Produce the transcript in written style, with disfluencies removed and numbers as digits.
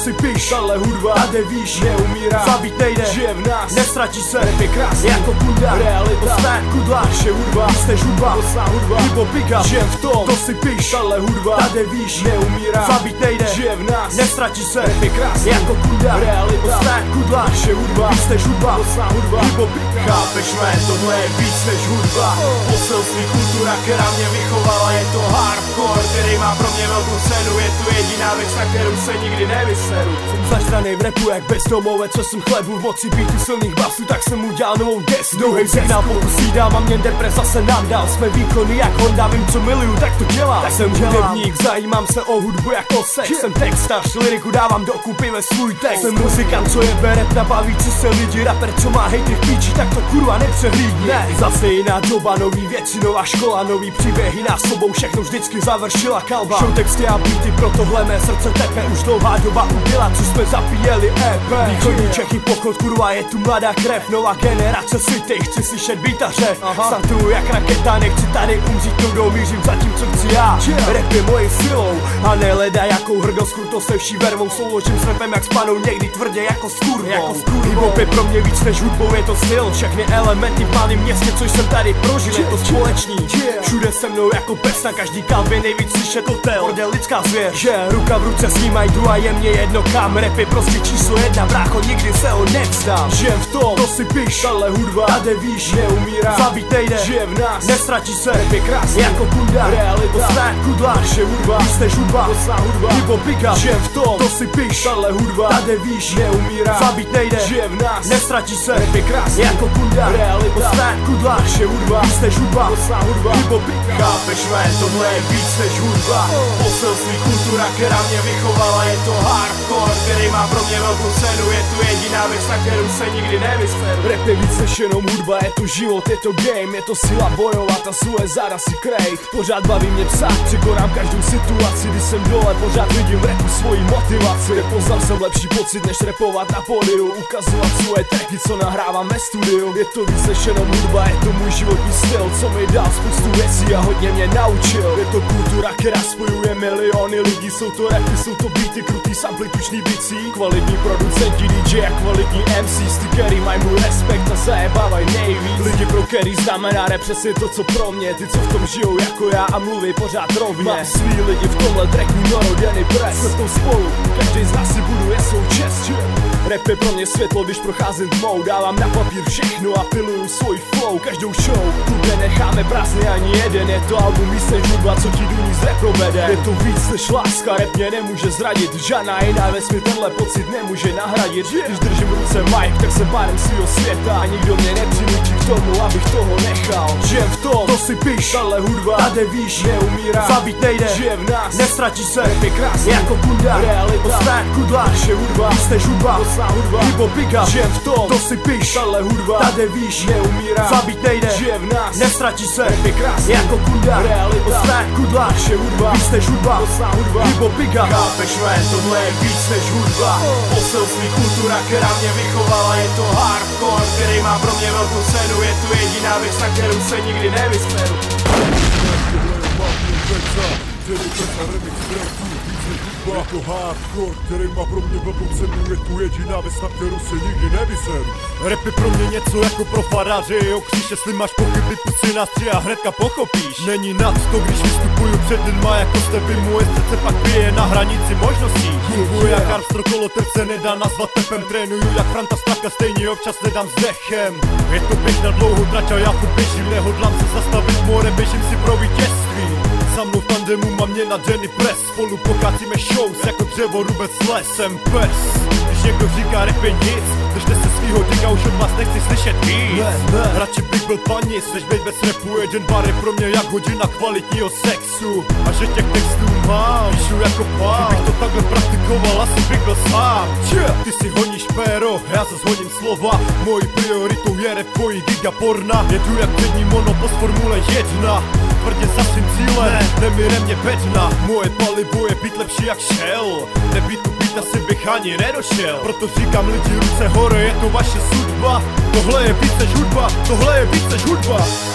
si piš, tahle hudba, tady víš, neumírá, zabít nejde, žije v nás, nestratí se, rap je krásný, jako kunda, realita, osták, kudla, naše hudba, víc než hudba, dosá hudba, hip-hop, pick-up, žijem v tom, to si piš, tahle hudba, tady víš, neumírá, zabít nejde, žije v nás, nestratí se, rap je krásný, jako kunda, realita, osták, kudla, naše hudba, víc než hudba, dosá hudba, hip-hop, pick-up, chápeš mé, tohle je víc než hudba, poselství, kultura, která mě vychovala, je to hardcore, který má pro mě velkou cenu, je to jediná věc, na kterou se nikdy nevyseru. Jsem zažranej v rapu jak bezdomovec, co jsem chlebu v moci beatu silných basů, tak jsem udělal novou desu. Druhý signál pokusí dám a mě depres zase nadal. Jsme výkony jak Honda, vím co miluju, tak to dělám. Tak jsem hudebník, zajímám se o hudbu jako sex. Jsem textař, liriku dávám dokupy ve svůj text. Jsem muzikant, co je beret na bavící se lidi. Rapper, co má hejty v píči, tak to kurva nepřehlídni. Ne, zase jiná doba, nový věci, nová škola, nový příběhy nás sobou, všechno vždycky završila kalba. Show texty a beaty, pro tohle mé srdce tepe, už dlouhá doba ubyla, co jsme zapíjeli EP. Východní Čechy pochod, kurva, je tu mladá krev, nová generace city, chci slyšet beat a řev. Startuju jak raketa, nechci tady umřít noudou, mířím za tím, co chci já. Rap je mojí silou a neleda jakou hrdost, kurto se vší vervou, souložím s rapem jak s panou, někdy tvrdě jako s kurvou. Hip-hop je pro mě víc než hudbou, je to styl, všechny elementy v malém městě, co jsem tady prožil, je to společný. Všude se mnou jako pes, na každý kalbě nejvíc slyšet hotel, bordel lidská zvěř, že ruka v ruce s ním jdu a je mě jedno kam, rap je prostě číslo jedna, brácho, nikdy se ho nevzdám. Žijem v tom, to si piš, tahle hudba, tady víš, neumírá, zabít nejde, žije v nás, nestratí se, rap je krásný, jako kunda, realita, osták, kudla, naše hudba, víc než hudba, dosá hudba, hip-hop, pick-up, žijem v tom, to si piš, tahle hudba, tady víš, neumírá, zabít nejde, žije v nás, nestratí se, rap je krásný, jako kunda, realita, osták, kudla, naše hudba, víc než hudba, dosá hudba, hip-hop, pick-up, chápeš mé, tohle je víc než hudba, poselství, kultura, která mě vychovala, je to hardcore, který má pro mě velkou cenu, je to jediná věc, na kterou se nikdy nevyseru. Rap je víc než jenom hudba, je to život, je to game, je to síla bojovat a svoje záda si krejt. Pořád baví mě psát, překonám každou situaci, když jsem dole, pořád vidím v rapu svoji motivaci. Poznal jsem lepší pocit, než rapovat na pódiu, ukazovat svoje tracky, co nahrávám ve studiu. Je to víc než jenom hudba, je to můj životní styl, co mi dal spoustu věcí a hodně mě naučil. Je to kultura, která spojuje miliony lidí, jsou to rapy, jsou to beaty, krutý samply, tučný bicí, kvalitní producenti, DJ a kvalitní MCs, ty který mají můj respekt a zajebávaj nejvíc. Lidi, pro který znamená rap přesně to, co pro mě, ty, co v tom žijou jako já a mluví pořád rovně. Mám svý lidi v tomhle tracku, noroděný pres, jsme v tom spolu, každý z nás si buduje svou čest. Rap je pro mě světlo, když procházím tmou, dávám na papír všechno a piluju svůj flow, každou show. Tu necháme prázdný ani jeden, je to album víc než hudba, co ti důní z rap provede. Je to víc než láska, rap mě nemůže zradit, žádná jiná věc mi tenhle pocit nemůže nahradit. Když držím v ruce mic, tak jsem pádem svýho světa a nikdo mě nepřinutí k tomu, abych toho nechal. Žijem v tom, to si piš, tahle hudba, tady víš, neumírá, zabít nejde, žije v nás, nestratí se, rap je krásný, jako kunda, realita, osták, kudla, naše hudba, víc než hudba, dosá hudba, hip-hop, pick-up, žijem v tom, to si piš, tahle hudba, tady víš, neumírá, zabít nejde, žije v nás, nestratí se, rap je krásný, jako kunda, realita, osták, kudla, naše hudba, víc než hudba, dosá hudba, hip-hop, pick-up, chápeš mé, tohle je víc než hudba, poselství, kultura, která mě vychovala, je to hardcore, který má pro mě velkou cenu, je to jediná věc, na kterou se nikdy nevyseru. Je to hardcore, který má pro mě velkou cenu, je tu jediná věc, na kterou se nikdy nevyseru. Rap je pro mě něco jako pro faráře, jo kříž, jestli máš pochyby, pusy nás tři a hnedka pochopíš. Není nad to, když vystupuju před lidma jako stepy, moje srdce pak bije na hranici možností. Funguji jak Armstrong, kolotrh se nedá nazvat tepem, trénuju jak Franta Straka, stejně občas nedám s dechem. Je to běh na dlouhou trať a já furt běžím, nehodlám se zastavit, more běžím si pro vítězství. Za mnou v tandemu mám mě na Jenny Press, spolu pokácíme shows jako dřevo rubec s lesem pes. Když někdo říká rap je nic, držte se svýho diga, už od vás nechci slyšet víc. Radši bych byl panis, než být bez rapu, jeden bar je pro mě jak hodina kvalitního sexu. A že těch textů mám, píšu jako pán, kdybych to takhle praktikoval, asi bych byl sám. Ty si honíš péro, já zas honím slova, mojí prioritou je rap, tvojí giga porna. Jedu jak přední monopost Formule 1, tvrdě za svým cílem, nemire mě bedna. Moje palivo je být lepší jak Shell, nebýt tu být asi bych ani nedošel. Proto říkám lidi ruce hore, je to vaše sudba. Tohle je víc než hudba, tohle je víc než hudba.